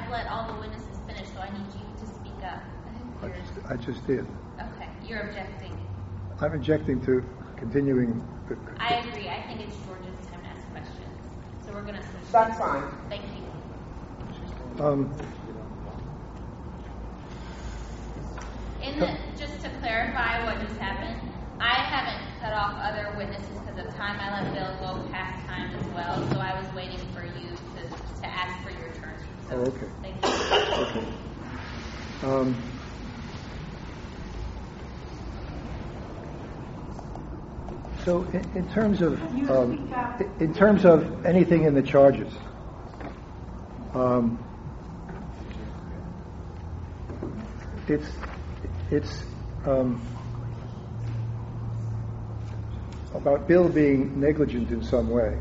I've let all the witnesses finish, so I need you to speak up. I just did. Okay, you're objecting. I'm objecting to continuing. I agree. I think it's George's time to ask questions. So we're going to switch. That's fine. Thank you. Just to clarify what just happened, I haven't cut off other witnesses because of time. I let Bill go past time as well, so I was waiting for you to ask for your turn. So, okay. Thank you. Okay. So in terms of anything in the charges, it's about Bill being negligent in some way.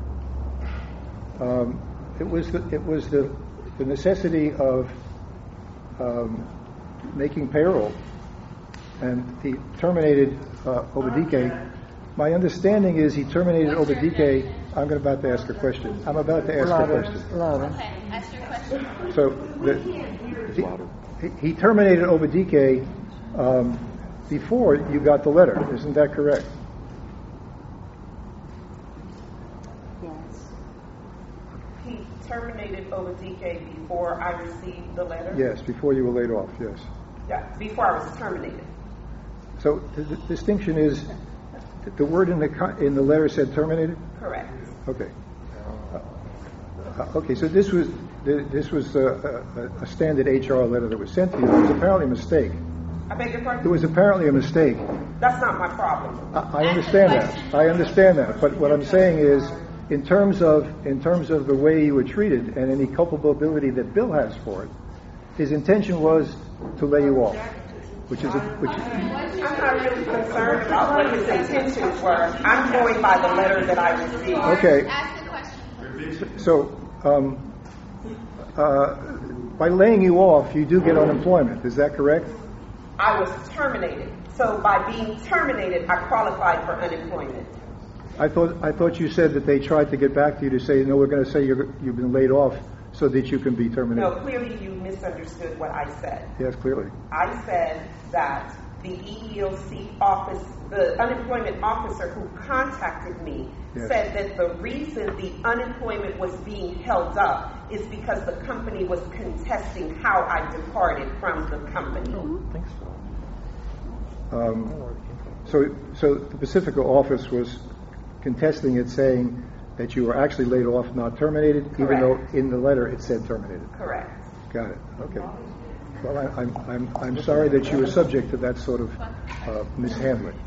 It was the necessity of making payroll, and he terminated Obadike. My understanding is he terminated Obadike. I'm about to ask a question. Okay, ask your question. So he terminated Obadike before you got the letter. Isn't that correct? Yes. He terminated Obadike before I received the letter? Yes, before you were laid off, yes. Yeah, before I was terminated. So the distinction is the word in the letter said terminated? Correct. Okay. Okay, so this was a standard HR letter that was sent to you. It was apparently a mistake. I beg your pardon? It was apparently a mistake. That's not my problem. I understand that. I understand that. But what I'm saying is, in terms of the way you were treated and any culpability that Bill has for it, his intention was to lay you off. I'm not really concerned about what his intentions were. I'm going by the letter that I received. Okay. Ask the question. So, by laying you off, you do get unemployment. Is that correct? I was terminated. So by being terminated, I qualified for unemployment. I thought you said that they tried to get back to you to say, no, we're going to say you've been laid off so that you can be terminated. No, clearly you misunderstood what I said. Yes, clearly. I said that the EEOC office, the unemployment officer who contacted me, said that the reason the unemployment was being held up is because the company was contesting how I departed from the company. I don't think so. So the Pacifica office was contesting it, saying that you were actually laid off, not terminated, Correct. Even though in the letter it said terminated. Correct. Got it. Okay. Well, I'm sorry that you were subject to that sort of mishandling.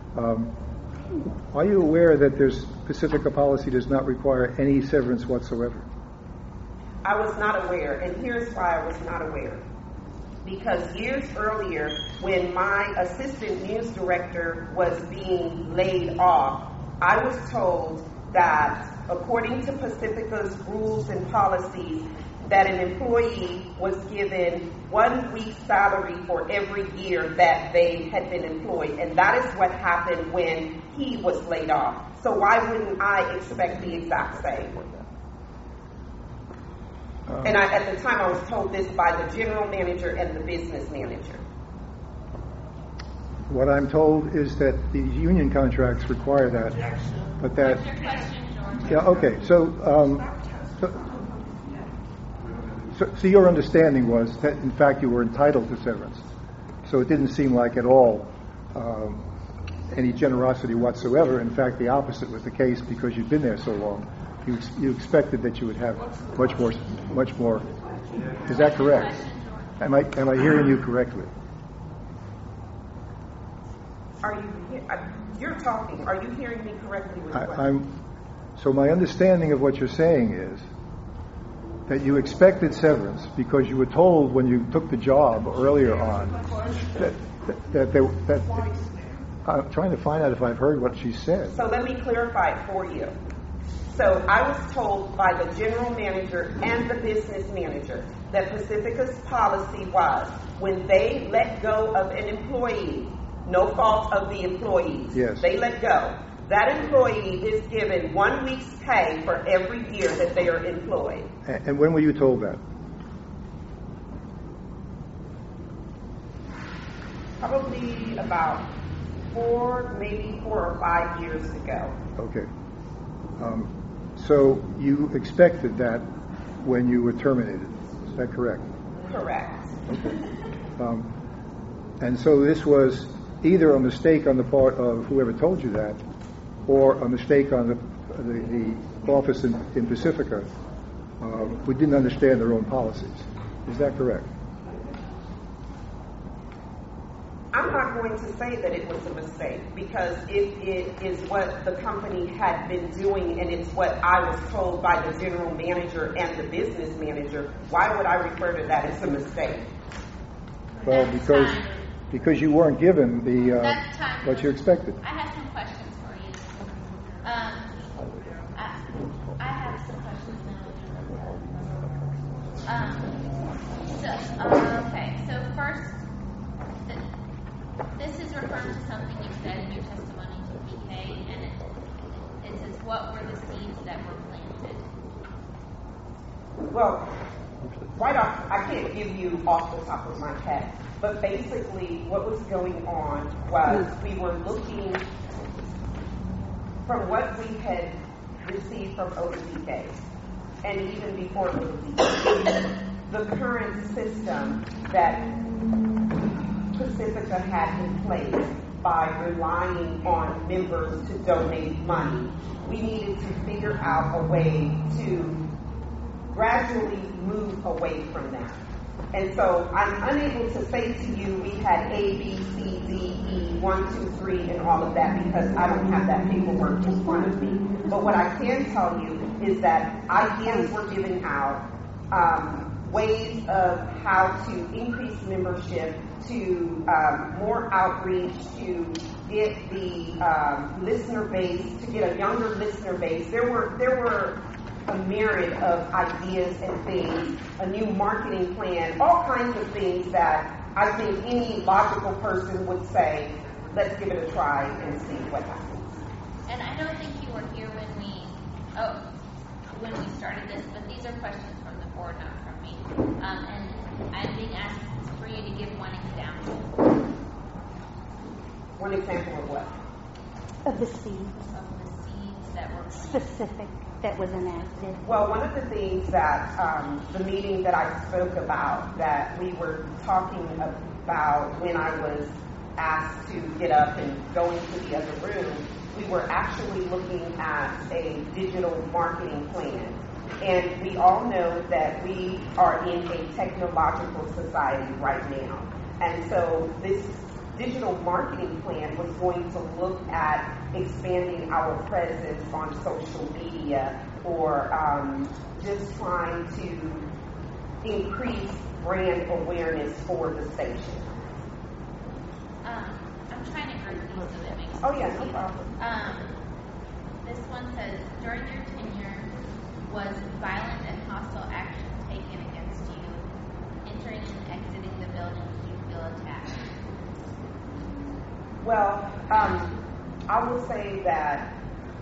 Are you aware that Pacifica policy does not require any severance whatsoever? I was not aware, and here's why I was not aware. Because years earlier, when my assistant news director was being laid off, I was told that according to Pacifica's rules and policies, that an employee was given 1 week's salary for every year that they had been employed. And that is what happened when he was laid off. So why wouldn't I expect the exact same? And at the time, I was told this by the general manager and the business manager. What I'm told is that the union contracts require that, but that. What's your question, George? Yeah. Okay. So your understanding was that, in fact, you were entitled to severance. So it didn't seem like at all any generosity whatsoever. In fact, the opposite was the case because you'd been there so long. You expected that you would have much more. Is that correct? Am I hearing you correctly? You're talking. Are you hearing me correctly? So my understanding of what you're saying is that you expected severance because you were told when you took the job earlier on that I'm trying to find out if I've heard what she said. So let me clarify it for you. So I was told by the general manager and the business manager that Pacifica's policy was when they let go of an employee, no fault of the employees, they let go, that employee is given 1 week's pay for every year that they are employed. And when were you told that? Probably about 4 or 5 years ago. Okay. So you expected that when you were terminated. Is that correct? Correct. Okay. And so this was either a mistake on the part of whoever told you that, or a mistake on the office in Pacifica, who didn't understand their own policies. Is that correct? I'm not going to say that it was a mistake, because if it is what the company had been doing and it's what I was told by the general manager and the business manager, why would I refer to that as a mistake? Well, because you weren't given the what you expected. I have some questions for you. I have some questions now. Okay. So first, this is referring to something you said in your testimony to PK, and it says, "What were the seeds that were planted?" Well, right off, I can't give you off the top of my head, but basically what was going on was we were looking from what we had received from ODK, and even before ODK, the current system that Pacifica had in place by relying on members to donate money. We needed to figure out a way to gradually move away from that. And so I'm unable to say to you we had A, B, C, D, E, 1, 2, 3, and all of that, because I don't have that paperwork in front of me. But what I can tell you is that ideas were given out, ways of how to increase membership, to more outreach, to get the listener base, to get a younger listener base. There were a myriad of ideas and things, a new marketing plan, all kinds of things that I think any logical person would say, let's give it a try and see what happens. And I don't think you were here when we started this, but these are questions from the board, not from me. And I'm being asked for you to give one example. One example of what? Of the seeds. Of the seeds that were specific that was enacted. Well, one of the things that the meeting that I spoke about, that we were talking about when I was asked to get up and go into the other room, we were actually looking at a digital marketing plan. And we all know that we are in a technological society right now. And so this digital marketing plan was going to look at expanding our presence on social media, or just trying to increase brand awareness for the station. I'm trying to group these so that makes sense. Oh yeah, no problem. This one says, during your tenure, was violent and hostile action taken against you? Entering and exiting the building, did you feel attacked? Well, I will say that,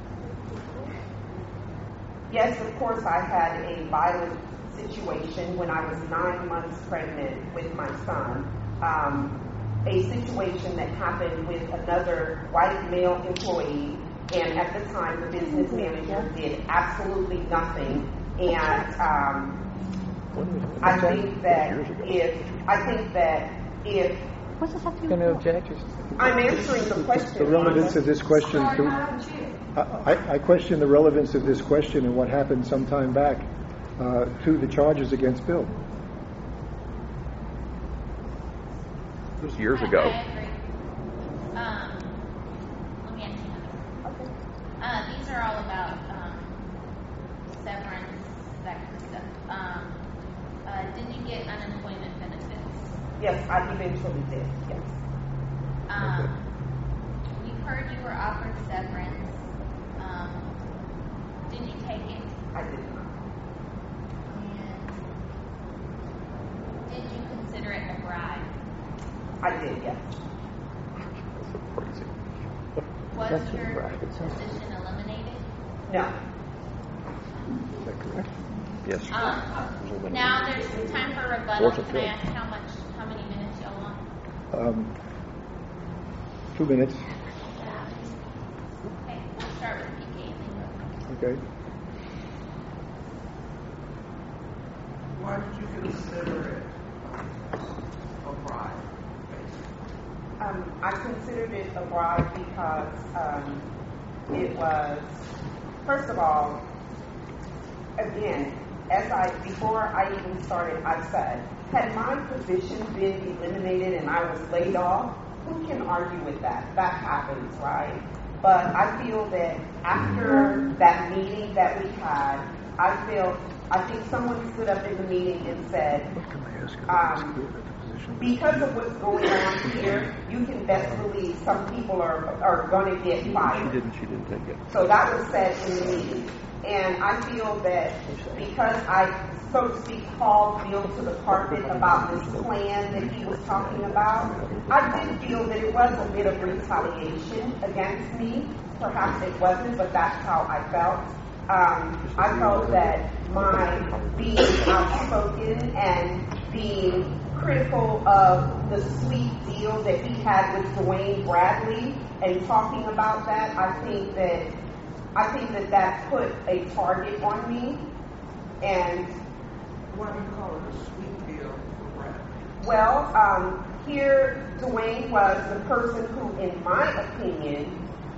yes, of course, I had a violent situation when I was 9 months pregnant with my son. A situation that happened with another white male employee, and at the time the business manager did absolutely nothing. And I think that if What's this have to do Going to with object? I'm answering the question, The relevance of this question. I question the relevance of this question and what happened some time back to the charges against Bill. It was years ago. I agree. Let me ask you another. Okay. These are all about severance, that kind of stuff. Did you get unemployment benefits? yes, I eventually did, yes. We heard you were offered severance. Did you take it? I did not. And did you consider it a bribe? I did, yes. Was That's your a bribe. position eliminated? No. Is that correct? Yes. Now there's time for rebuttal. Can I ask how many minutes y'all want? 2 minutes. Okay, we'll start with PK and then go. Okay. Why did you consider it a bribe? I considered it a bribe because it was, first of all, again, before I even started, I said, had my position been eliminated and I was laid off, who can argue with that? That happens, right? But I feel that after that meeting that we had, I think someone stood up in the meeting and said, because of what's going on here, you can best believe some people are going to get fired. She didn't take it. So that was said in the meeting. And I feel that because I, so to speak, called Bill to the carpet about this plan that he was talking about, I did feel that it was a bit of retaliation against me. Perhaps it wasn't, but that's how I felt. I felt that my being outspoken and being critical of the sweet deal that he had with Dwayne Bradley and talking about that, I think that put a target on me. And Why do you call it a sweet deal for Bradley? well, here Dwayne was the person who, in my opinion,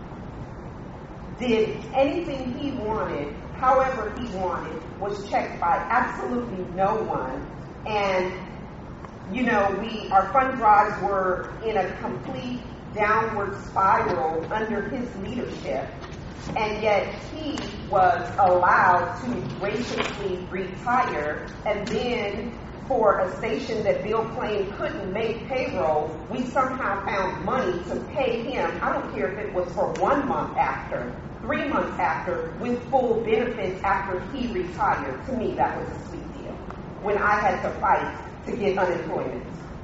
did anything he wanted, however he wanted, was checked by absolutely no one. And, you know, our fund drives were in a complete downward spiral under his leadership. And yet he was allowed to graciously retire, and then for a station that Bill claimed couldn't make payroll, we somehow found money to pay him. I don't care if it was for 1 month after, 3 months after, with full benefits after he retired. To me, that was a sweet deal when I had to fight to get unemployment.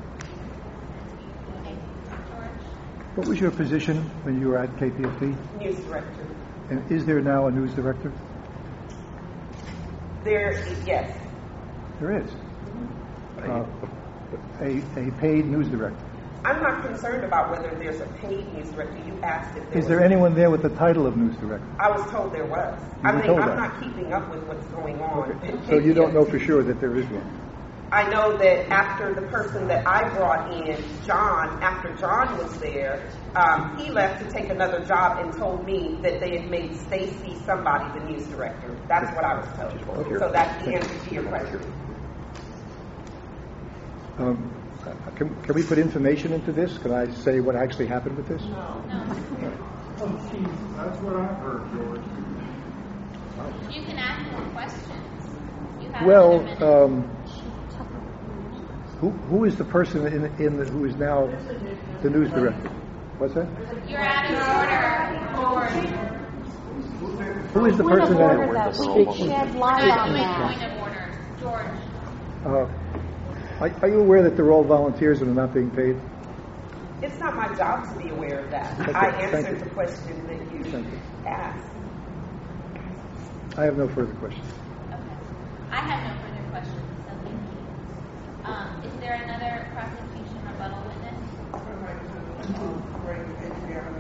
Okay, George? What was your position when you were at KPFT? News director. And is there now a news director? Yes. There is. A paid news director. I'm not concerned about whether there's a paid news director. You asked if there Is there anyone there with the title of news director? I was told there was. You were told I'm that. not keeping up with what's going on. Okay. So you don't know for sure that there is one? I know that after the person that I brought in, John, after John was there, he left to take another job and told me that they had made Stacy somebody the news director. That's what I was told. Okay. So that's the answer to your question. Can we put information into this? Can I say what actually happened with this? No. No. Oh, geez, that's what I heard, George. You can ask more questions. You have Well, another minute. who is the person who is now the news director? What's that? You're out of order, George. Who is the Point person of order, that? though. Shed light We're on doing that. point of order. George. Are you aware that they're all volunteers and are not being paid? It's not my job to be aware of that. Okay, I thank answered you. the question that you Thank you. asked. I have no further questions. Okay. I have no further questions, so thank you. Is there another prosecution rebuttal witness? I'd like to bring Adriana.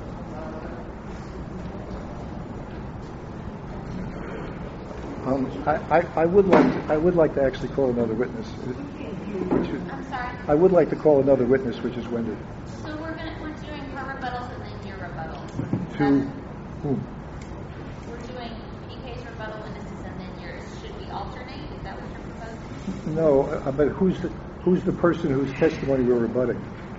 I would like to actually call another witness. I'm sorry. I would like to call another witness, which is Wendy. So we're doing her rebuttals and then your rebuttals. To whom? We're doing PK's rebuttal witnesses and then yours. Should we alternate? Is that what you're proposing? No, but who's the person whose testimony we're rebutting?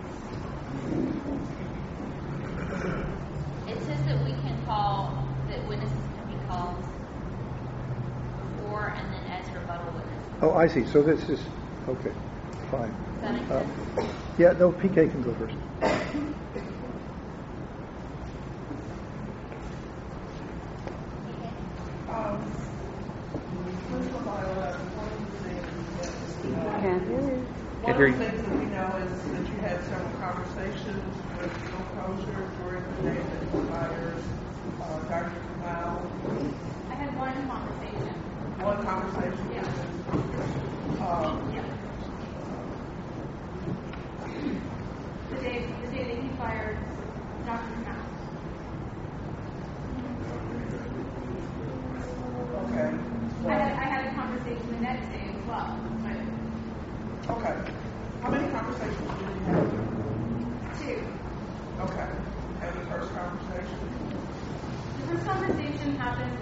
It says that we can call, that witnesses can be called before and then as rebuttal witnesses. Oh, I see. So this is okay. Fine. Does that make sense? Yeah, no, PK can go first. PK? First of all, one of the things Can't hear you. one of the things that we know is that you had several conversations with Bill Kosher during the day that fires Dr. Kamau. I had one conversation. One conversation. Yeah. The day that he fired Okay. How many conversations did you have? 2. Okay. And the first conversation? The first conversation happened,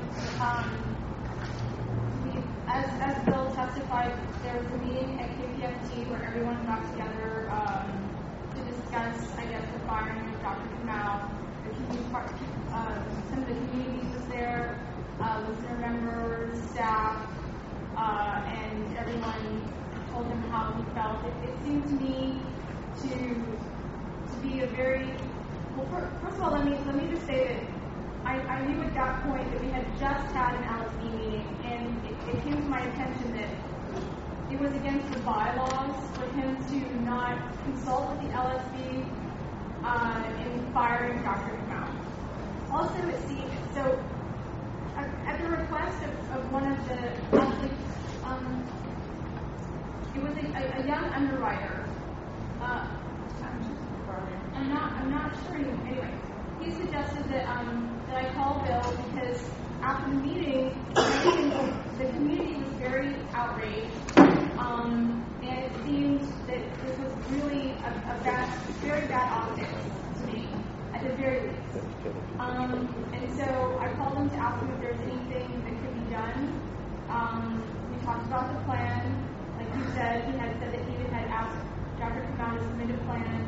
as Bill testified, there was a meeting at KPFT where everyone got together to discuss, I guess, the firing of Dr. Kamau. Some of the community was there, listener members, staff, and everyone told him how he felt. It seemed to me to be a very, well, first of all, let me just say that I knew at that point that we had just had an LSB meeting, and it came to my attention that it was against the bylaws for him to not consult with the LSB in firing Dr. Kamau. Also, it seemed, so at the request of one of the athletes, it was a young underwriter. I'm not sure anyway. He suggested that I call Bill because after the meeting, the community was very outraged, and it seemed that this was really very bad optics to me, at the very least. And so I called him to ask him if there's anything that could be done. We talked about the plan. Like he said, he had said that he had asked Dr. Kamau to submit a plan.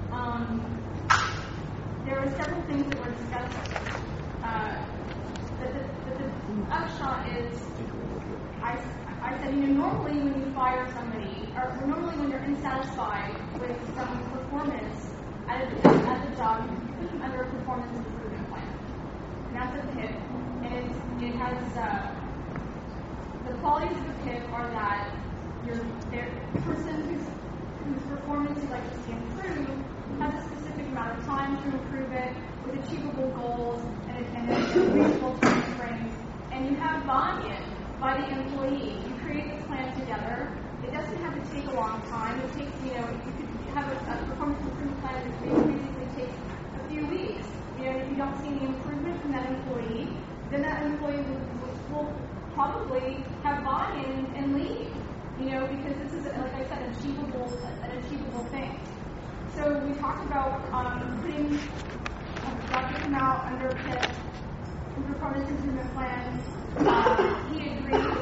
There were several things that were discussed. But the upshot is, I said, normally when you fire somebody, or normally when you're insatisfied with someone's performance at the job, you put them under a performance improvement plan. And that's a PIP. And it has, the qualities of the PIP are that the person whose performance you'd like to see improved has a specific amount of time to improve it with achievable goals and a reasonable time frame. And you have buy-in by the employee. You create this plan together. It doesn't have to take a long time. It takes, you could have a performance improvement plan that basically takes a few weeks. If you don't see any improvement from that employee, then that employee will probably have buy-in and leave. Because this is, like I said, an achievable thing. So we talked about putting Dr. Kamau under PIP, performance improvement plan. He agreed.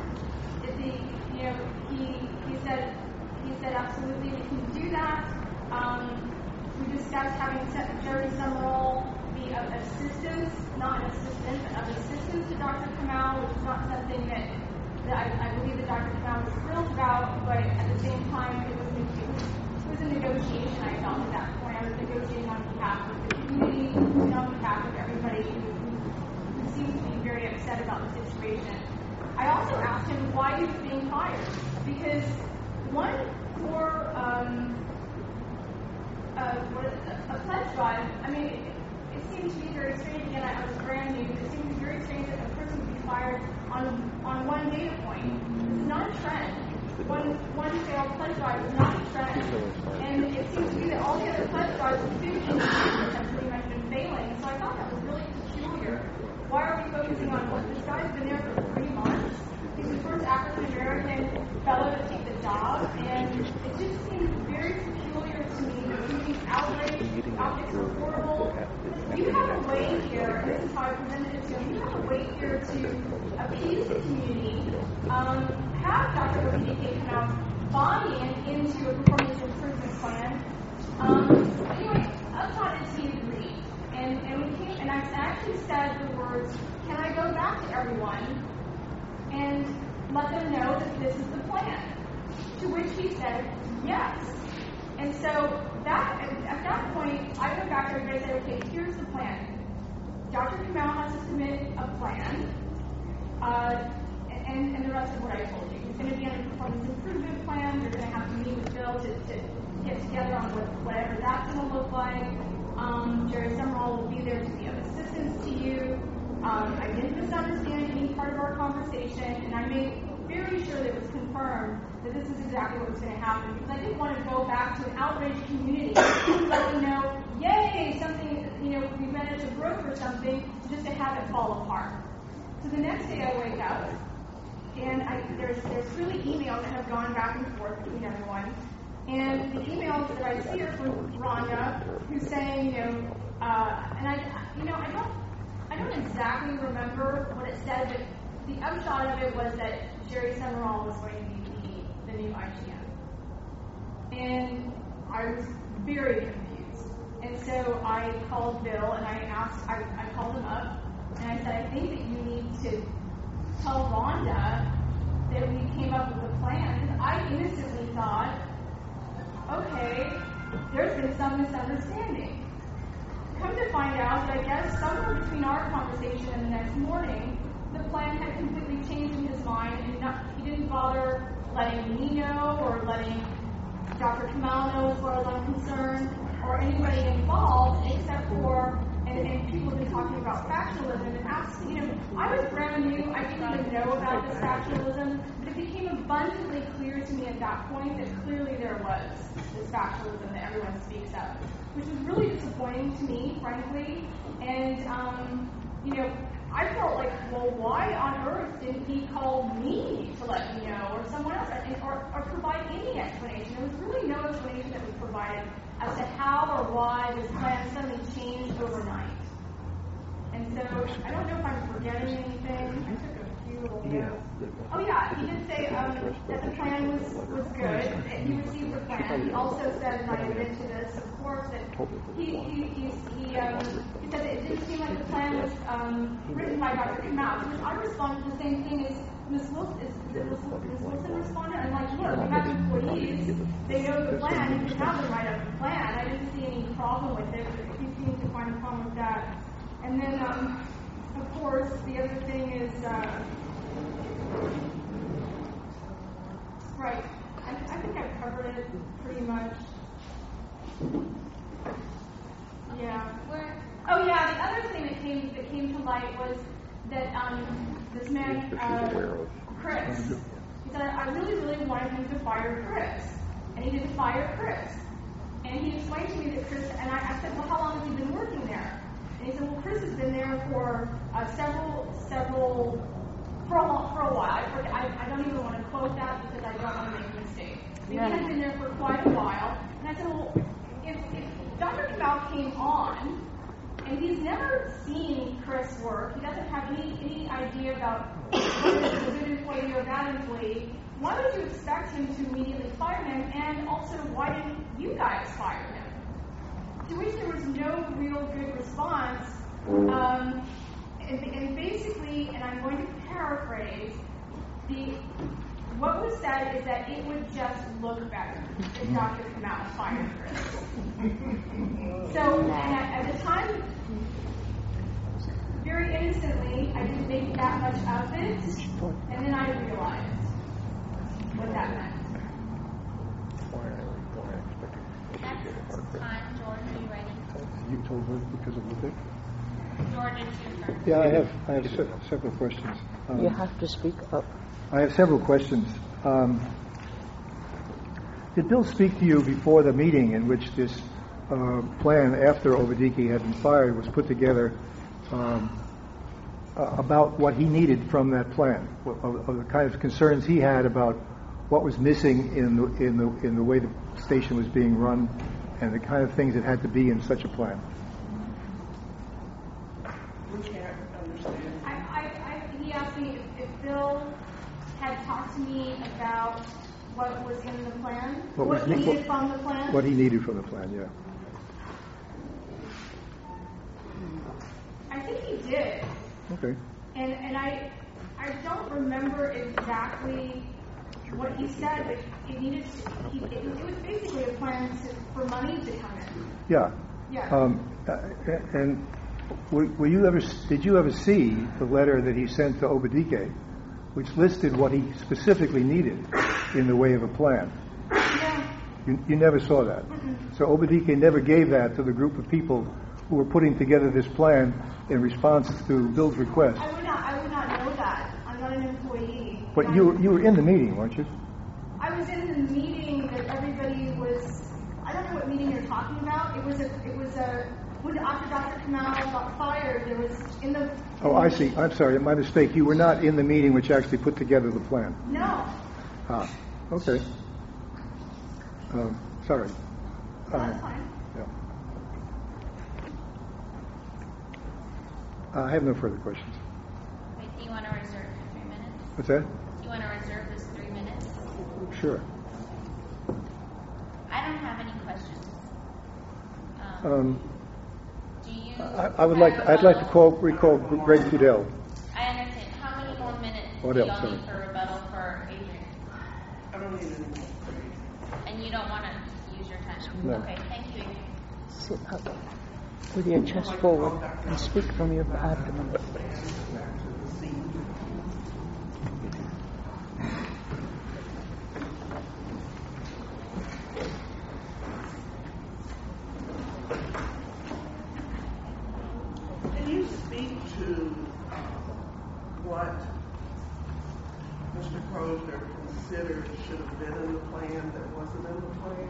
He said absolutely we can do that. We discussed having Jerry Summerall be of assistance, not an assistant, but of assistance to Dr. Kamau, which is not something that I believe that Dr. Kamau was thrilled about, but at the same time, it was a negotiation. I felt at that point. I was negotiating on behalf of the community and on behalf of everybody who seems to be very upset about the situation. I also asked him why he was being fired, because one for a pledge drive. I mean, it seemed to be very strange. Again, I was brand new. It seemed to be very strange that a person would be fired on one data point. This is not a trend. One failed pledge drive is not a trend. And it seems to be that all the other pledge drives with 50 have pretty much been failing. So I thought that was really peculiar. Why are we focusing on what this guy's been there for 3 months? He's the first African American fellow to take the job, and it just seems very peculiar to me that he's outraged, optics are horrible. You have a way here, and this is how I presented it to him, you have a way here to appease the community, have Dr. Obidike come out, buy into a performance improvement plan. Anyway, upshot is he agreed. And we came, and I actually said the words, can I go back to everyone and let them know that this is the plan? To which he said, yes. And so at that point, I went back to everybody and said, okay, here's the plan. Dr. Kamau has to submit a plan, and the rest of what I told you. He's going to be on a performance improvement plan. You're going to have to meet with Bill to get together on whatever that's going to look like. Jerry Summerall will be there to be of assistance to you. I didn't misunderstand any part of our conversation, and I made very sure that it was confirmed that this is exactly what was going to happen, because I didn't want to go back to an outraged community and let them know, yay, something, we managed to broker something, just to have it fall apart. So the next day I wake up, and there's really emails that have gone back and forth between everyone. And the emails that I see are from Rhonda, who's saying, and I don't exactly remember what it said, but the upshot of it was that Jerry Summerall was going to be the new IGM. And I was very confused. And so I called Bill and I called him up and I said, I think that you need to tell Rhonda that we came up with a plan. Because I innocently thought, okay, there's been some misunderstanding. Come to find out that I guess somewhere between our conversation and the next morning, the plan had completely changed in his mind, and he didn't bother letting me know or letting Dr. Kamal know as far as I'm concerned, or anybody involved, except for, and people have been talking about factionalism, and I was brand new, I didn't even know about this factionalism, but it became abundantly clear to me at that point that clearly there was this factionalism that everyone speaks of, which was really disappointing to me, frankly, and, I felt like, well, why on earth didn't he call me to let me know, or someone else, or provide any explanation? There was really no explanation that was provided as to how or why this plan suddenly changed overnight. And so, I don't know if I'm forgetting anything. I took a few little notes. Oh yeah, he did say that the plan was good, that he received the plan. He also said, and I admit to this, of course, that he said that it didn't seem like the plan was written by Dr. Kamal, to which I responded the same thing as Ms. Wilson. Ms. Wilson responded? I'm like, look, we have employees, they know the plan, you can have them write up the plan. I didn't see any problem with it, but he seemed to find a problem with that. And then, of course, the other thing is, right, I think I've covered it pretty much. Yeah. Oh yeah, the other thing that came to light was that this man, Chris, he said, I really, really wanted him to fire Chris. And he didn't fire Chris. And he explained to me that Chris, and I said, well, how long has he been working there? And he said, well, Chris has been there for for a while. I don't even want to quote that because I don't want to make a mistake. But he has been there for quite a while. And I said, well, if Dr. Kamal came on, and he's never seen Chris work, he doesn't have any idea about whether he's a good employee or a bad employee, why would you expect him to immediately fire him? And also, why didn't you guys fire him? To which there was no real good response. And basically, and I'm going to paraphrase, what was said is that it would just look better if Dr. Kamal fired Chris. So, and at the time, very innocently, I didn't make that much of it, and then I realized what that meant. That's time. Jordan, are you ready? You told her because of the Jordan, it's your turn. Yeah, I have several questions. You have to speak up. I have several questions. Did Bill speak to you before the meeting in which this plan, after Obadiki had been fired, was put together about what he needed from that plan, of the kind of concerns he had about what was missing in the way the station was being run, and the kind of things that had to be in such a plan? We can't understand. He asked me if Bill had talked to me about what was in the plan, what he needed from the plan. What he needed from the plan, yeah. I think he did. Okay. And I don't remember exactly what he said, but it was basically a plan for money to come in. Yeah. Yeah. And did you ever see the letter that he sent to Obadike, which listed what he specifically needed in the way of a plan? Yeah. You never saw that. Mm-mm. So Obadike never gave that to the group of people who were putting together this plan in response to Bill's request. I would not know that. I'm not an employee. But you were in the meeting, weren't you? I was in the meeting that everybody was. I don't know what meeting you're talking about. It was a when after Dr. Kamal got fired, there was in the. Oh, I see. I'm sorry. My mistake. You were not in the meeting which actually put together the plan. No. Ah, okay. Sorry. That's fine. Yeah. I have no further questions. Wait, do you want to reserve 3 minutes? What's that? Do you want to reserve this 3 minutes? Sure. I don't have any questions. Do you? I'd like to recall Greg Fudel. I understand. How many more minutes What do else, y'all sorry? need for rebuttal for Adrian? I don't need any more. And you don't want to use your time? No. Okay, thank you, Adrian. Sit up with your chest forward and speak from your abdomen. Can you speak to what Mr. Crozier considered should have been in the plan that wasn't in the plan?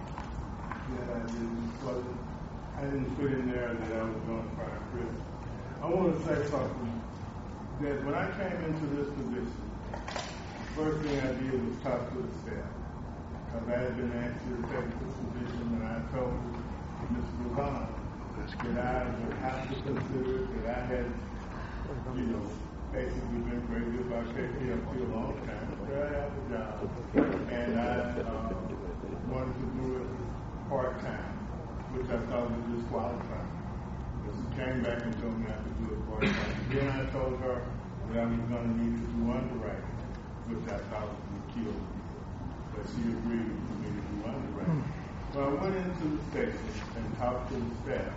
Yeah, I didn't put in there that I was going to fire Chris. I want to say something, that when I came into this position, first thing I did was talk to the staff. Because I had been asked to take this position, and I told Mr. Levon that I would have to consider that I had, basically been crazy about KPFT a long time. I have a job, and I wanted to do it part-time, which I thought was disqualifying. But she came back and told me I could do it part-time. Then I told her that I was going to need to do underwriting, which I thought would kill me. But she agreed for me to do underwriting. So I went into the station and talked to the staff.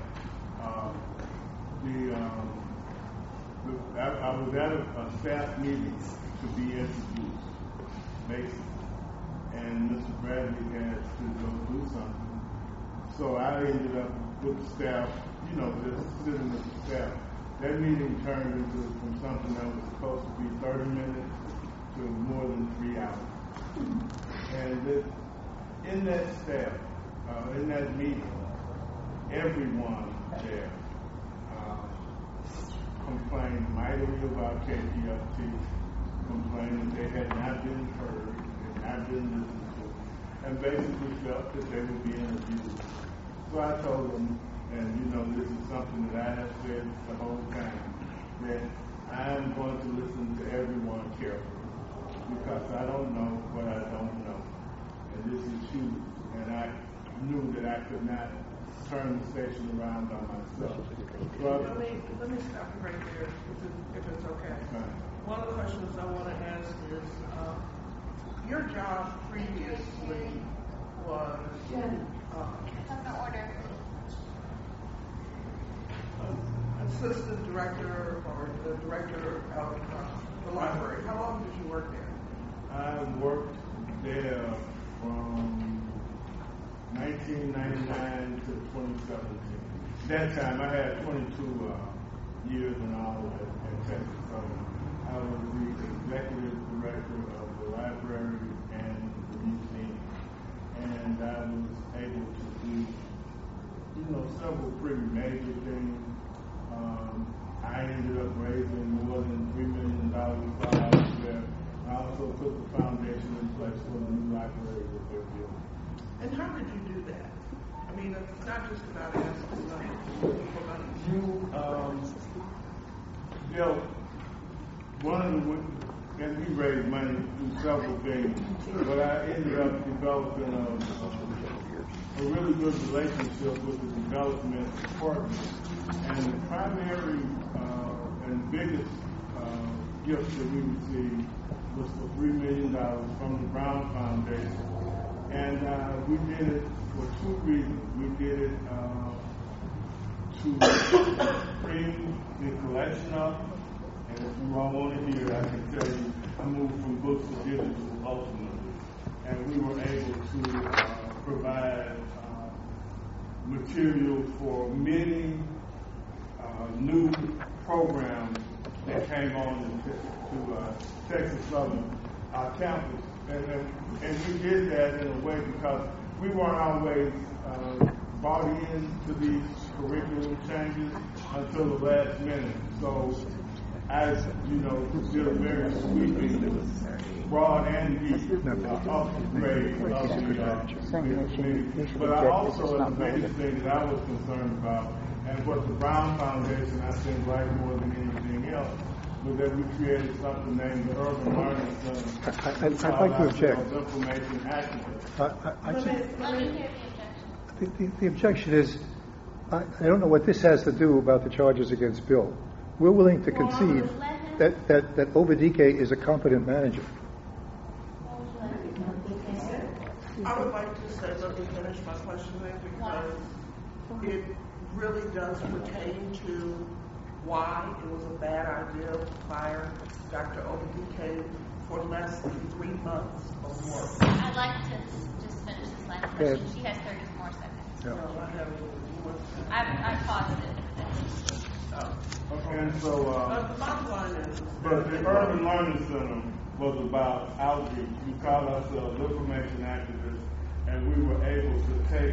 I was at a staff meeting to be introduced, basically. And Mr. Bradley had to go do something. So I ended up with the staff, just sitting with the staff. That meeting turned into from something that was supposed to be 30 minutes to more than 3 hours. And in that staff, in that meeting, everyone there complained mightily about KPFT, complained that they had not been heard, had not been listened to, and basically felt that they were being abused. So I told them, and this is something that I have said the whole time, that I am going to listen to everyone carefully, because I don't know what I don't know. And this is huge, and I knew that I could not turn the station around by myself. Let me stop you right there, if it's okay. One of the questions I want to ask is, your job previously was assistant director or the director of the library. How long did you work there? I worked there from 1999 to 2017. That time I had 22 years in all at Texas Southern. I was the executive director of the library and the museum. And I was able to do, several pretty major things. I ended up raising more than $3 million for our there. I also put the foundation in place for the new library that they're building. And how did you do that? I mean, it's not just about asking money for money. And we raised money through several things, but I ended up developing a really good relationship with the development department. And the primary and biggest gift that we received was for $3 million from the Brown Foundation. And we did it for two reasons. We did it to bring the collection up. And if you all want to hear it, I can tell you, I moved from books to digital ultimately. And we were able to provide material for many new programs that came on to Texas Southern campus. And we did that in a way because we weren't always bought into these curriculum changes until the last minute. So I, did a very sweeping, broad and deep upgrade of the committee. But I also, the biggest thing that I was concerned about, and what the Brown Foundation, I think, liked more than anything else, was that we created something named the Urban Learning Center. I'd like to object. Information activists. Let me hear the objection. The objection is, I don't know what this has to do about the charges against Bill. We're willing to concede that Obadike is a competent manager. I would like to say, let me finish my question there, because it really does pertain to why it was a bad idea to fire Dr. Obadike for less than 3 months of work. I'd like to just finish this last question. She has 30 more seconds. Yeah. So I have a little more. I paused it. And so, The bottom line is, but the Urban Learning Center was about outreach. We call ourselves information activists, and we were able to take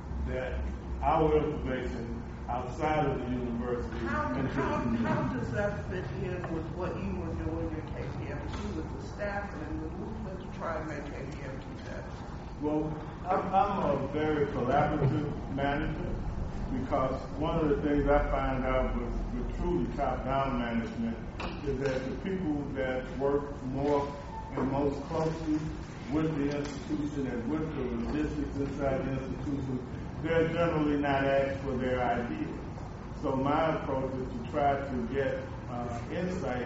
our information outside of the university. how does that fit in with what you were doing at KPMG with the staff and the movement to try and make KPMG better? Well, I'm a very collaborative manager, because one of the things I find out with truly top-down management is that the people that work more and most closely with the institution and with the logistics inside the institution, they're generally not asked for their ideas. So my approach is to try to get insight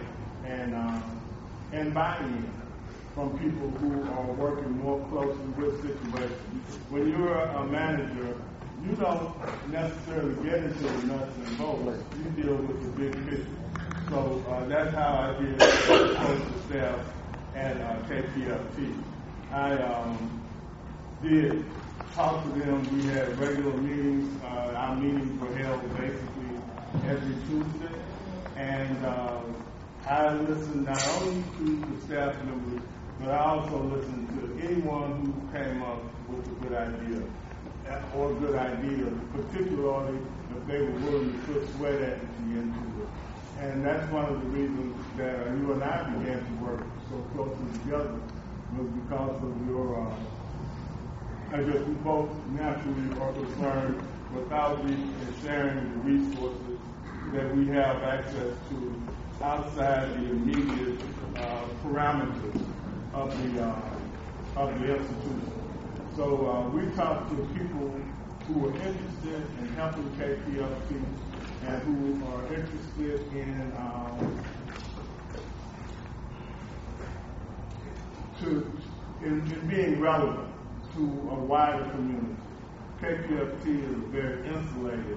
and buy-in from people who are working more closely with situations. When you're a manager, you don't necessarily get into the nuts and bolts. You deal with the big picture. So that's how I did the staff at KPFT. I did talk to them. We had regular meetings. Our meetings were held basically every Tuesday. And I listened not only to the staff members, but I also listened to anyone who came up with a good idea. Or good ideas, particularly if they were willing to put sweat equity into it. And that's one of the reasons that you and I began to work so closely together, was because of your, I guess we both naturally are concerned with outreach and sharing the resources that we have access to outside the immediate parameters of the institution. So we talked to people who were interested in helping KPFT and who are interested in being relevant to a wider community. KPFT is a very insulated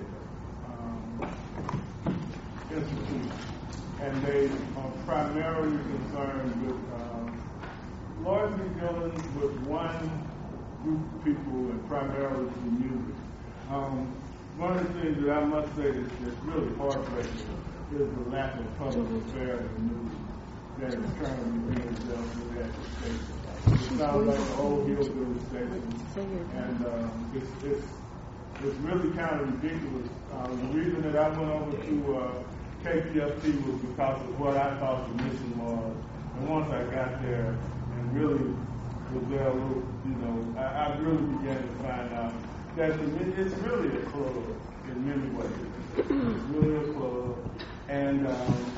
institution, and they are primarily concerned with largely dealing with one group of people, and primarily through music. One of the things that I must say that's really heartbreaking is the lack of public affairs in music that is currently being dealt with at the station. It sounds like an old hillbilly station, and it's really kind of ridiculous. The reason that I went over to KPFT was because of what I thought the mission was, and once I got there and really was there a little, I really began to find out that it's really a club in many ways. It's really a club, and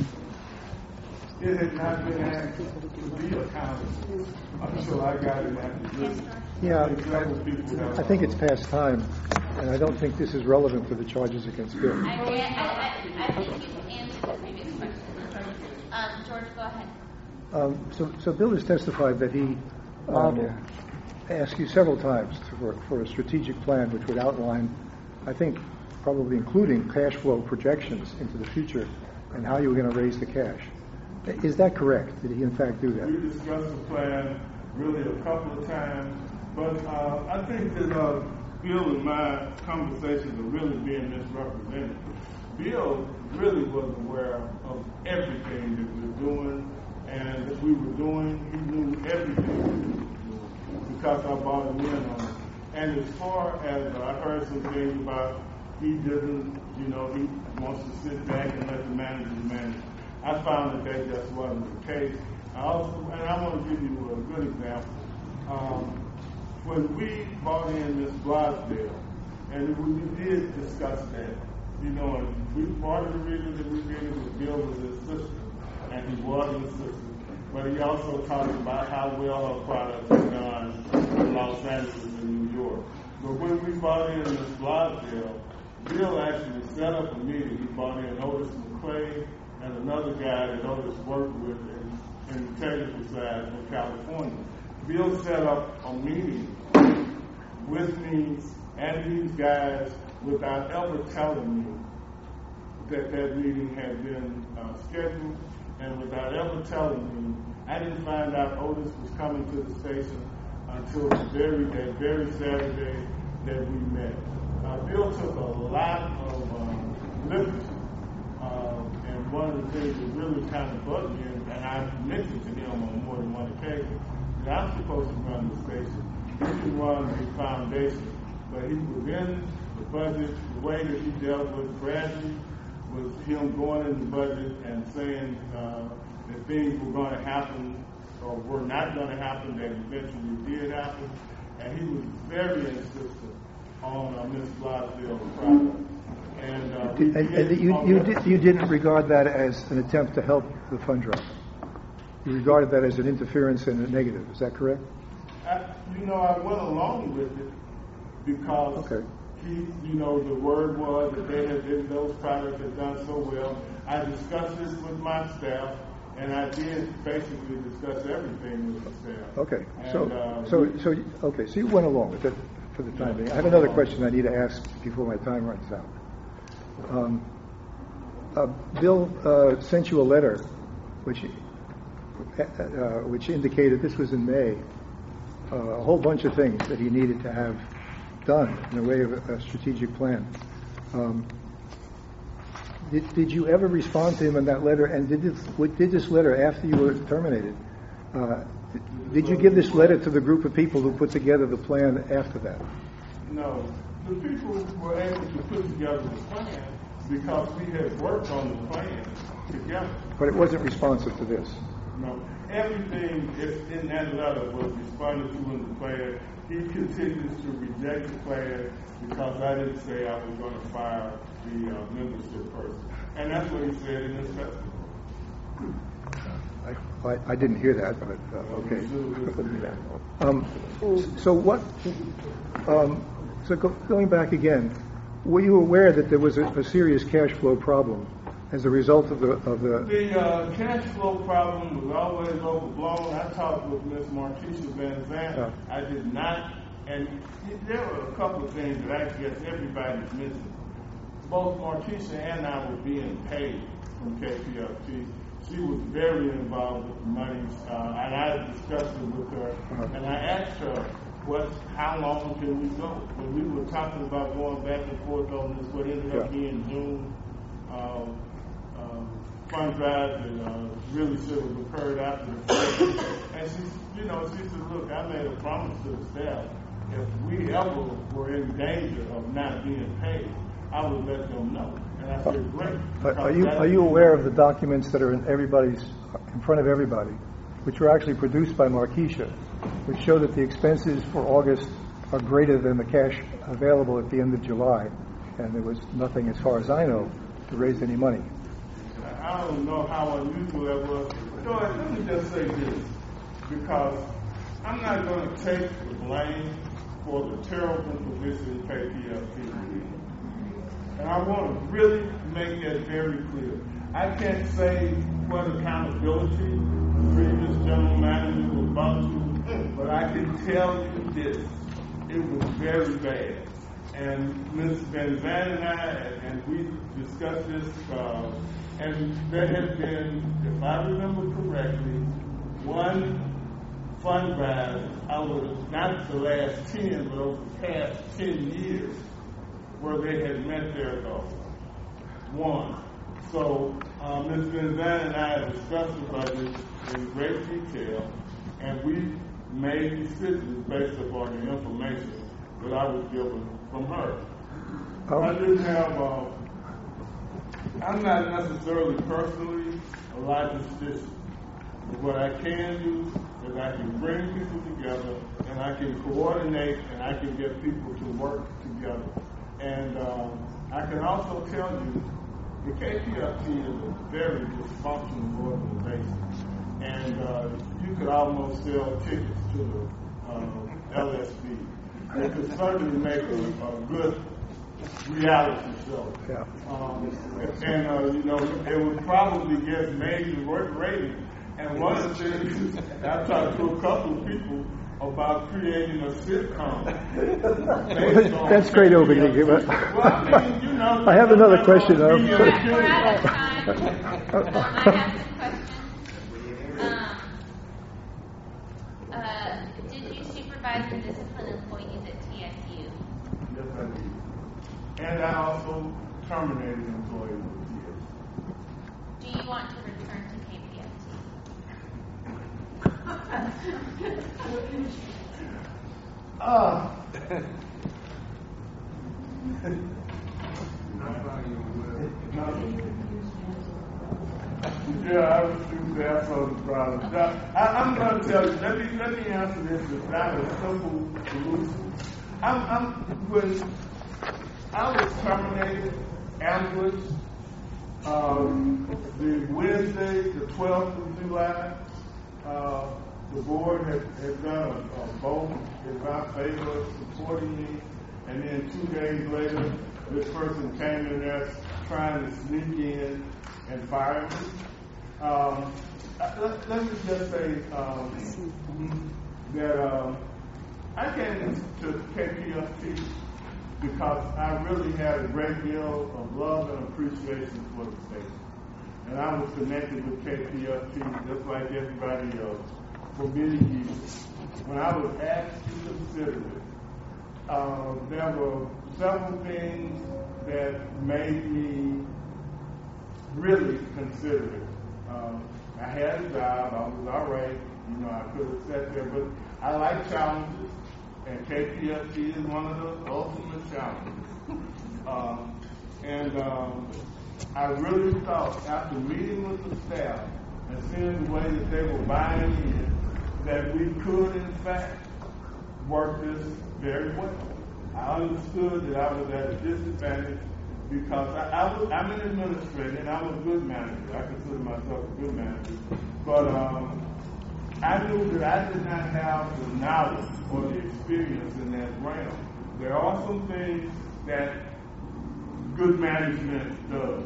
it had not been asked to be accountable until I got in that position. Yeah, I think it's past time, and I don't think this is relevant to the charges against Bill. I think you answered the previous question. George, go ahead. So Bill has testified that he asked you several times for a strategic plan which would outline, I think, probably including cash flow projections into the future and how you were going to raise the cash. Is that correct? Did he in fact do that? We discussed the plan really a couple of times, but I think that Bill and my conversations are really being misrepresented. Bill really was aware of everything that we were doing and that we were doing. He knew everything we were doing because I brought him in on it. And as far as I heard some things about he doesn't, he wants to sit back and let the managers manage. I found that just wasn't the case. And I want to give you a good example. When we brought in Ms. Blodgett, and we did discuss that, part of the reason that we did it was Bill was his sister, and he was his sister. But he also talked about how well our products are done in Los Angeles and New York. But when we brought in Ms. Blodgett, Bill actually set up a meeting. He brought in Otis McClay and another guy that Otis worked with in the technical side in California. Bill set up a meeting with me and these guys without ever telling me that meeting had been scheduled, and without ever telling me. I didn't find out Otis was coming to the station until that very Saturday that we met. Bill took a lot of liberty, and one of the things that really kind of bugged me, and I mentioned to him on more than one occasion, that I'm supposed to run the station. He can run the foundation, but he was in the budget. The way that he dealt with Bradley was him going in the budget and saying that things were going to happen or were not going to happen that eventually did happen. And he was very insistent on Ms. Blodgett's product. And you didn't regard that as an attempt to help the fund drive. You regarded that as an interference and a negative. Is that correct? I went along with it because the word was that those products had done so well. I discussed this with my staff, and I did basically discuss everything with the staff. Okay, so you went along with it for the time being. I have another question I need to ask before my time runs out. Bill sent you a letter, which indicated, this was in May, a whole bunch of things that he needed to have done in the way of a strategic plan. Did you ever respond to him in that letter? And did this letter, after you were terminated, did you give this letter to the group of people who put together the plan after that? No. The people were able to put together the plan because we had worked on the plan together. But it wasn't responsive to this? No. Everything in that letter was responded to in the plan. He continues to reject the plan because I didn't say I was going to fire the membership person. And that's what he said in his testimony. I didn't hear that, but okay. So going back again, were you aware that there was a serious cash flow problem as a result of the... The cash flow problem was always overblown. I talked with Ms. Martisha Van Zandt. I did not, and there were a couple of things that I guess everybody's missing. Both Martisha and I were being paid from KPFT. She was very involved with the money, and I discussed it with her, and I asked her, how long can we go? When we were talking about going back and forth on this, what ended up being June fund drive that really should have occurred after the fact. And she said, look, I made a promise to the staff. If we ever were in danger of not being paid, I would let them know. And I said, great. Are you aware of the documents that are in front of everybody, which were actually produced by Marquisha, which show that the expenses for August are greater than the cash available at the end of July, and there was nothing, as far as I know, to raise any money? I don't know how unusual that was. George, let me just say this, because I'm not going to take the blame for the terrible position KPFT is in. And I want to really make that very clear. I can't say what accountability the previous general manager was about to, but I can tell you this. It was very bad. And Ms. Van Zandt and I, and we discussed this, and there has been, if I remember correctly, one fund drive out of not the last 10, but over the past 10 years, where they had met their goal. One. So Ms. Van Zandt and I discussed the budget in great detail, and we made decisions based upon the information that I was given from her. I didn't have, I'm not necessarily personally a logistician. But what I can do is I can bring people together and I can coordinate and I can get people to work together. And I can also tell you the KPFT is a very dysfunctional organization. And you could almost sell tickets to the LSB. It could certainly make a good reality show. Yeah. And you know, it would probably get major ratings. And one of the things, I talked to a couple of people about creating a sitcom. That's great opening. Well, I mean, you know, I have another question. We're out of time. I have some questions. Did you supervise and discipline employees at TSU? Yes, I did. And I also terminated employees at TSU. Do you want to return to KPFT? Yeah, I was too bad for the problem. I'm going to tell you. Let me answer this without a simple solution. When I was terminated, ambushed, the Wednesday, the 12th of July, the board had done a vote in my favor, supporting me, and then 2 days later, this person came in there trying to sneak in and fire me. Let me just say that I came to KPFT because I really had a great deal of love and appreciation for the station. And I was connected with KPFT just like everybody else for many years. When I was asked to consider it, there were several things that made me really consider it. I had a job, I was all right, you know, I could have sat there, but I like challenges, and KPFT is one of the ultimate challenges. I really thought, after meeting with the staff and seeing the way that they were buying in, that we could, in fact, work this very well. I understood that I was at a disadvantage because I'm an administrator and I'm a good manager. I consider myself a good manager. But I knew that I did not have the knowledge or the experience in that realm. There are some things that good management does.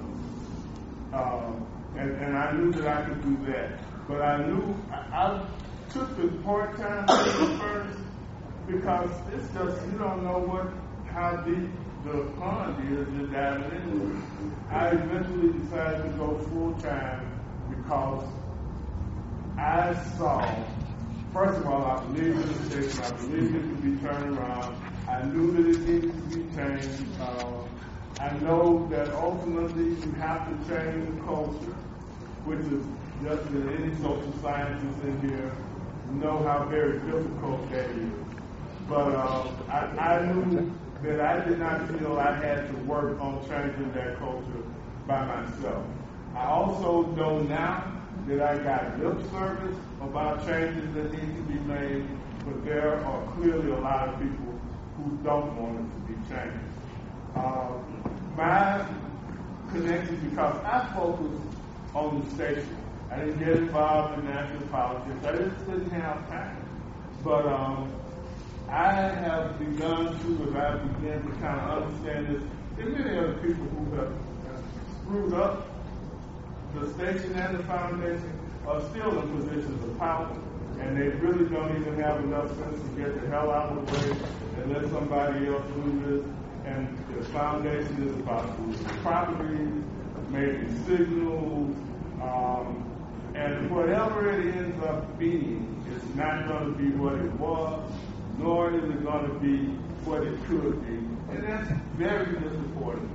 And I knew that I could do that. But I knew I took the part-time thing first because it's just, you don't know how deep the pond is you're diving into. I eventually decided to go full-time because I saw, first of all, I believed in the station. I believed it could be turned around. I knew that it needed to be changed. I know that ultimately you have to change the culture, which is just in any social sciences in here know how very difficult that is. But I knew that I did not feel I had to work on changing that culture by myself. I also know now that I got lip service about changes that need to be made, but there are clearly a lot of people who don't want it to be changed. My connection, because I focused on the station. I didn't get involved in national politics. I just didn't have time. But I have begun to, as I begin to kind of understand this, there are many other people who have screwed up the station and the foundation are still in positions of power, and they really don't even have enough sense to get the hell out of the way and let somebody else do this. And the foundation is about losing property, maybe signals, and whatever it ends up being, it's not going to be what it was, nor is it going to be what it could be. And that's very disappointing.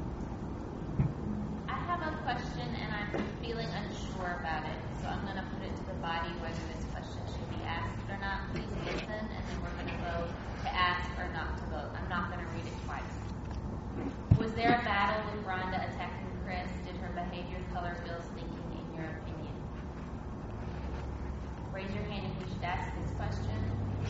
I have a question, and I'm feeling unsure about it, so I'm going to put it to the body whether this question should be asked or not. Please listen, and then we're going to vote to ask or not to vote. I'm not going to read it twice.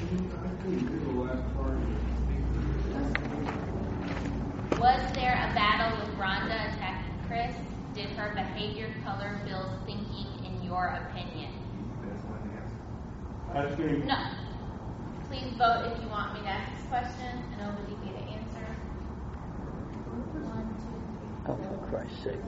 Was there a battle with Rhonda attacking Chris? Did her behavior color Bill's thinking, in your opinion? I think. No. Please vote if you want me to ask this question, and nobody get an answer. 1, 2, 3, Oh, for Christ's sake.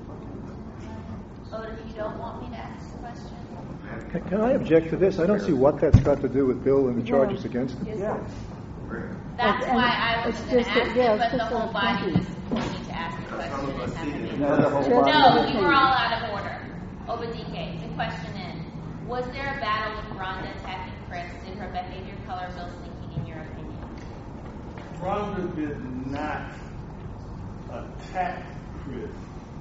vote if you don't want me to ask the question. Can I object to this? I don't see what that's got to do with Bill and the charges against him. That's And why I was it's going to just ask that- yeah, it, but it's the just whole that body funky. just told me to ask the question. It happened to be- No, the whole Just- body. No, you were all out of order. Obadike, the question is, was there a battle with Rhonda attacking Chris? Did her behavior color Bill's thinking, in your opinion? Rhonda did not attack Chris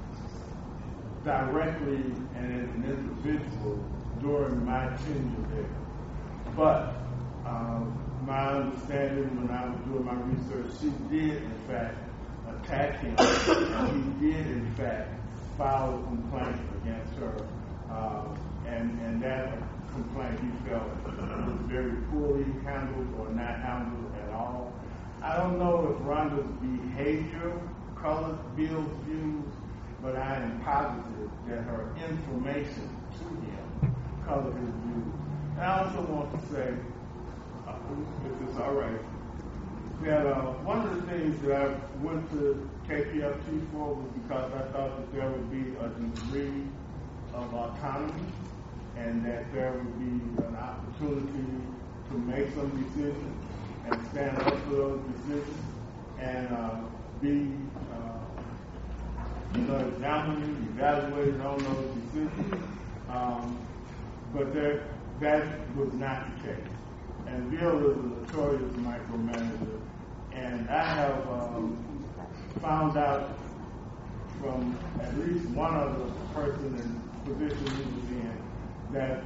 directly and as an individual during my tenure there. But my understanding when I was doing my research, she did in fact attack him, and he did in fact file a complaint against her, and that complaint he felt was very poorly handled or not handled at all. I don't know if Rhonda's behavior colored Bill's views, but I am positive that her information to him colored his views. And I also want to say, if it's all right, that one of the things that I went to KPFT for was because I thought that there would be a degree of autonomy and that there would be an opportunity to make some decisions and stand up for those decisions and be examined, evaluated on those decisions. But that was not the case. And Bill is a notorious micromanager. And I have found out from at least one other person in the position he was in that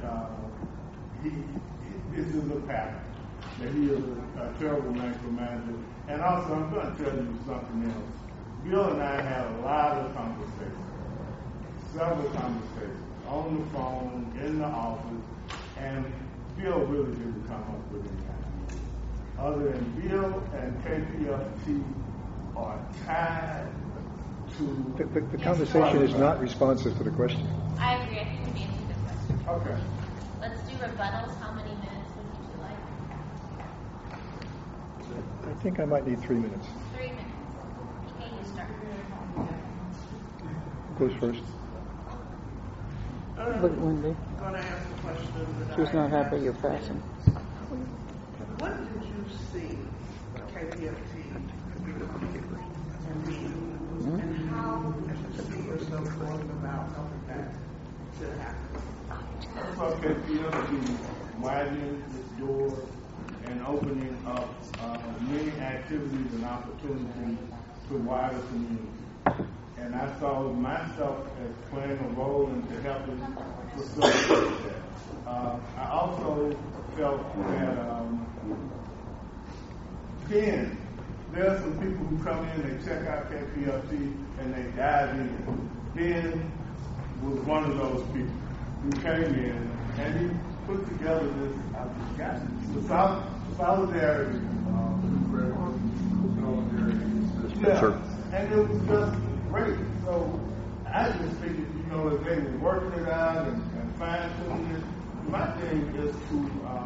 this is a pattern, that he is a terrible micromanager. And also, I'm going to tell you something else. Bill and I had a lot of conversations, several conversations, on the phone, in the office, and Bill really didn't come up with any ideas. Other than Bill and KPFT are tied to... The conversation is not responsive to the question. I agree. I think we've answered the question. Okay. Let's do rebuttals. How many minutes would you like? I think I might need 3 minutes. 3 minutes. PK, you start. Who goes first? Look at Wendy. I'm going to ask a question that She's not happy you're passing. What did you see KPFT and me, and how did you see yourself going about helping that to happen? I saw KPFT widening its doors and opening up many activities and opportunities to wider communities. And I saw myself as playing a role into helping facilitate that. I also felt that then there are some people who come in, they check out KPFT, and they dive in. Ben was one of those people who came in, and he put together this, solidarity. Sure. And it was just great. So I just figured, as they were working it out and fine-tuning it, my thing is to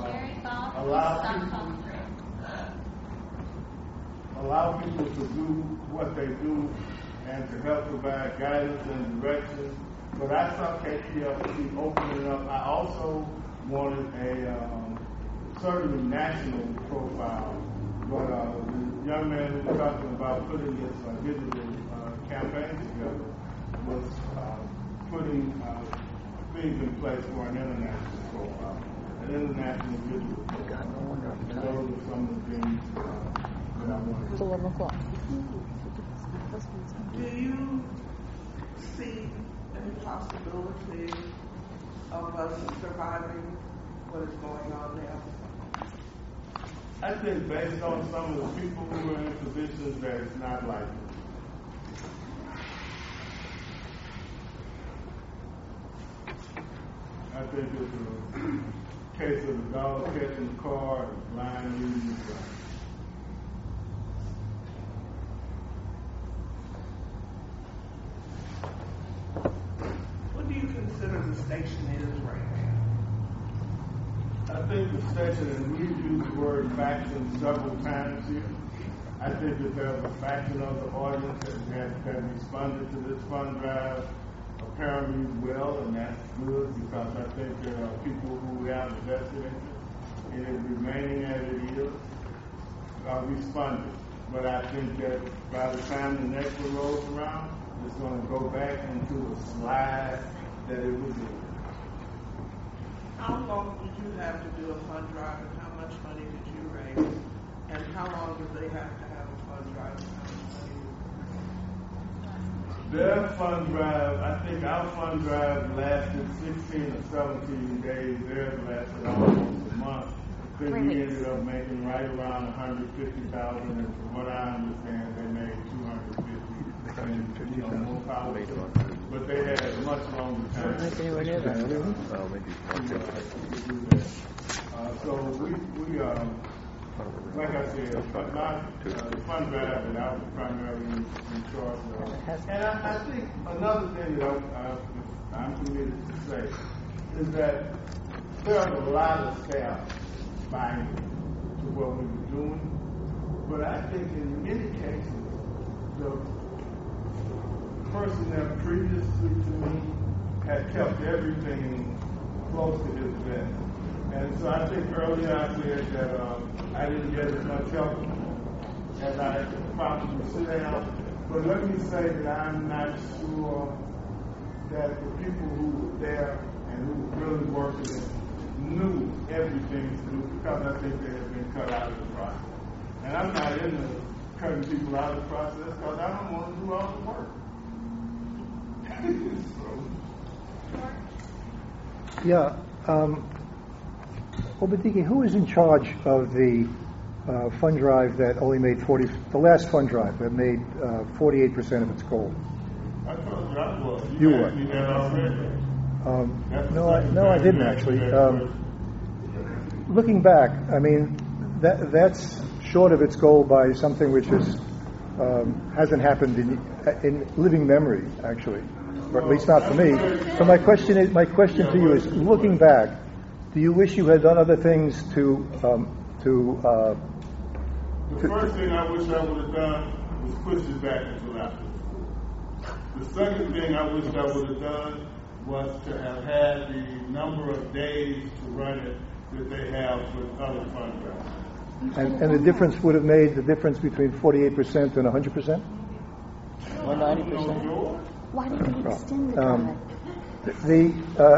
allow people to do what they do and to help provide guidance and direction. But I saw KPFT opening up. I also wanted a certainly national profile. But the young man who was talking about putting this digital campaign together was putting things in place for an international profile, an international digital profile. And those are some of the things that I wanted. It's 11 o'clock. Do you see any possibility of us surviving what is going on now? I think based on some of the people who are in positions that it's not likely. I think case of the dog catching the car and blind using the driver. What do you consider the station is right now? I think the station, and we've used the word faction several times here. I think that there's a faction of the audience that has responded to this fund drive apparently well, and that's good because I think there are people who have a vested interest in it remaining as it is, responded. But I think that by the time the next one rolls around, it's going to go back into a slide that it was in. How long did you have to do a fund drive, and how much money did you raise? And how long did they have to have a fund drive? And how much money? Their fund drive, I think our fund drive lasted 16 or 17 days. Theirs lasted almost a month. I think we ended up making right around $150,000, and from what I understand, they made $250,000. And more power to them. But they had a much longer time. So we like I said, the fund drive that I was primarily in charge of. And I think another thing that I'm committed to say is that there are a lot of staff buying to what we were doing, but I think in many cases, the person that previously to me had kept everything close to his vest. And so I think earlier I said that I didn't get as much help as I probably should have. But let me say that I'm not sure that the people who were there and who were really working it knew everything to do because I think they had been cut out of the process. And I'm not into cutting people out of the process because I don't want to do all the work. Yeah. Obadike, who is in charge of the fund drive that only made the last fund drive that made 48% of its goal? I told you I was. You were. Me that already. No, I didn't actually. Looking back, I mean, that's short of its goal by something which hasn't happened in living memory, actually, or at least not for me. So my question to you is, looking back, do you wish you had done other things to The first thing I wish I would have done was push it back until after. The second thing I wish I would have done was to have had the number of days to run it that they have with other fund drives. and the difference would have made the difference between 48% and 100%? Or 90%? Why didn't you extend the drive? The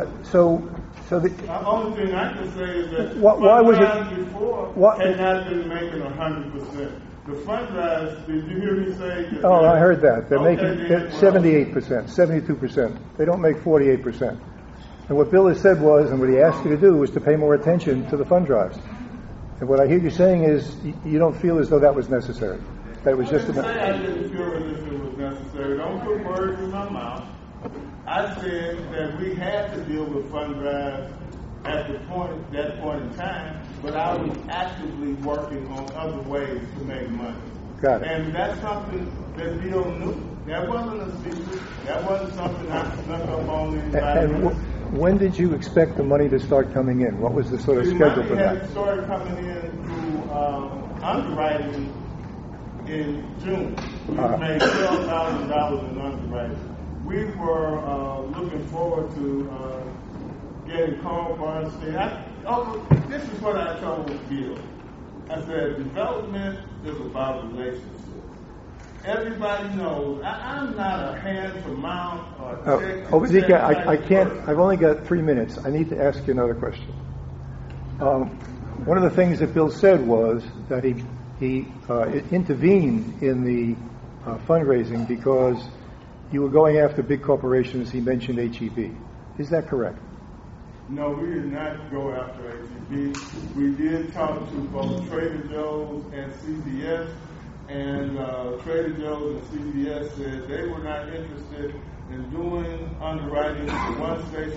only thing I can say is that why was it before had not been making 100%. The fund drives, did you hear me say that? Oh, I heard that. They're making 78%, 72%. They don't make 48%. And what Bill has said was, and what he asked you to do, was to pay more attention to the fund drives. And what I hear you saying is, you don't feel as though that was necessary. That it was just about. I didn't feel as if it was necessary. Don't put words in my mouth. I said that we had to deal with fund drives at that point in time, but I was actively working on other ways to make money. Got it. And that's something that Bill knew. That wasn't a secret. That wasn't something I snuck up on anybody. And when did you expect the money to start coming in? What was the sort of schedule for that? The money had started coming in through underwriting in June. We made $12,000 in underwriting. We were looking forward to getting Carl Bernstein. This is what I told Bill. I said, development is about relationships. Everybody knows. I'm not a hand-to-mouth or check. Zeke, I can't. I've only got 3 minutes. I need to ask you another question. One of the things that Bill said was that he intervened in the fundraising because you were going after big corporations. He mentioned HEB. Is that correct? No, we did not go after HEB. We did talk to both Trader Joe's and CVS, and Trader Joe's and CVS said they were not interested in doing underwriting for one station,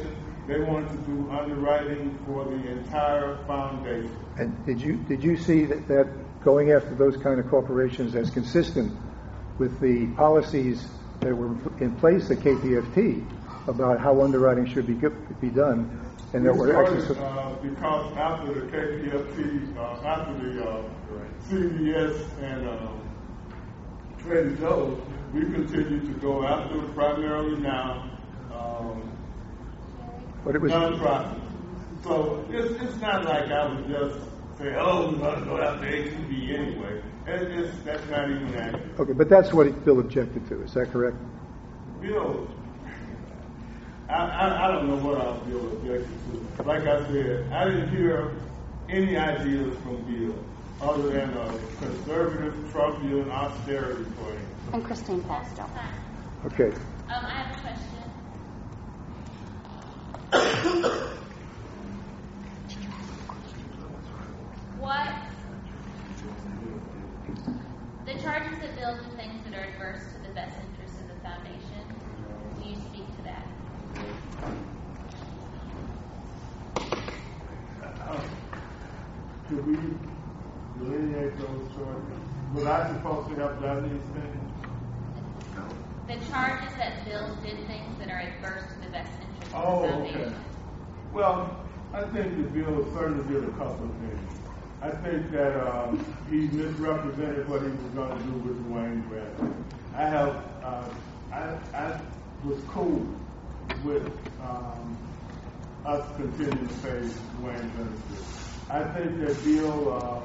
They wanted to do underwriting for the entire foundation. And did you see that going after those kind of corporations as consistent with the policies that were in place at KPFT about how underwriting should be done, and that were actually because after the KPFT, after the CVS and Trader Joe's, we continue to go after primarily now nonprofits. So it's not like I would just say, oh, we're going to go after HEB anyway. That's not even accurate. Okay, but that's what Bill objected to. Is that correct? Bill, I don't know what else Bill objected to. Like I said, I didn't hear any ideas from Bill other than a conservative Trumpian austerity plan. And Christine Pastel. Okay. I have a question. What the charges that Bill do things that are adverse to the best interests of the foundation? Will you speak to that? Could we delineate those charges? Was I supposed to have done these things? The charges that Bill did things that are adverse to the best interests of Oh, the foundation. okay. Well, I think that Bill certainly did a couple of things. I think that he misrepresented what he was going to do with Dwayne Bradley. I was cool with us continuing to pay Dwayne benefits. I think that Bill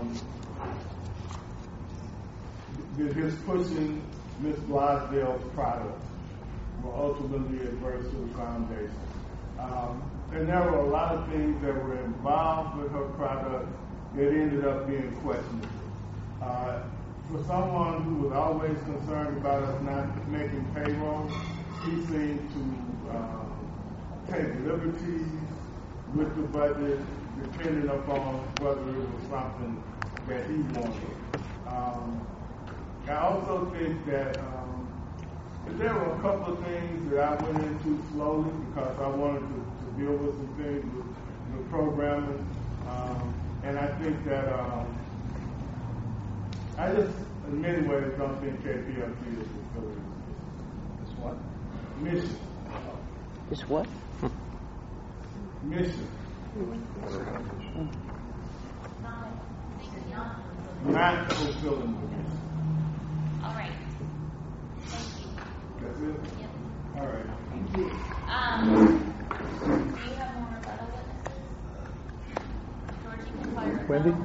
did his pushing Ms. Blodell's products were ultimately adverse to the foundation. And there were a lot of things that were involved with her product that ended up being questionable. For someone who was always concerned about us not making payroll, he seemed to take liberties with the budget, depending upon whether it was something that he wanted. I also think that there were a couple of things that I went into slowly because I wanted to deal with some things with programming. And I think that I just, in many ways, don't think KPFT is fulfilling this what? Mission. This what? Mission. Not fulfilling the mission. All right. Thank you. That's it? Yep. All right. Do you have more rebuttal witnesses? George, you can call your rebuttal. Wendy?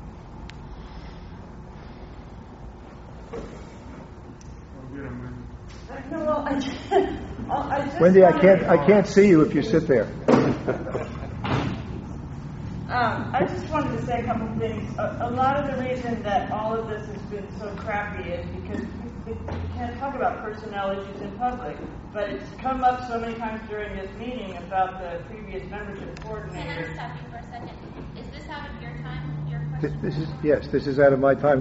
No, well, I just Wendy, I can't see you if you sit there. I just wanted to say a couple of things. A lot of the reason that all of this has been so crappy is because we can't talk about personnel issues in public. But it's come up so many times during this meeting about the previous membership coordinator. Can I stop you for a second? Is this out of your time, your question? This is out of my time.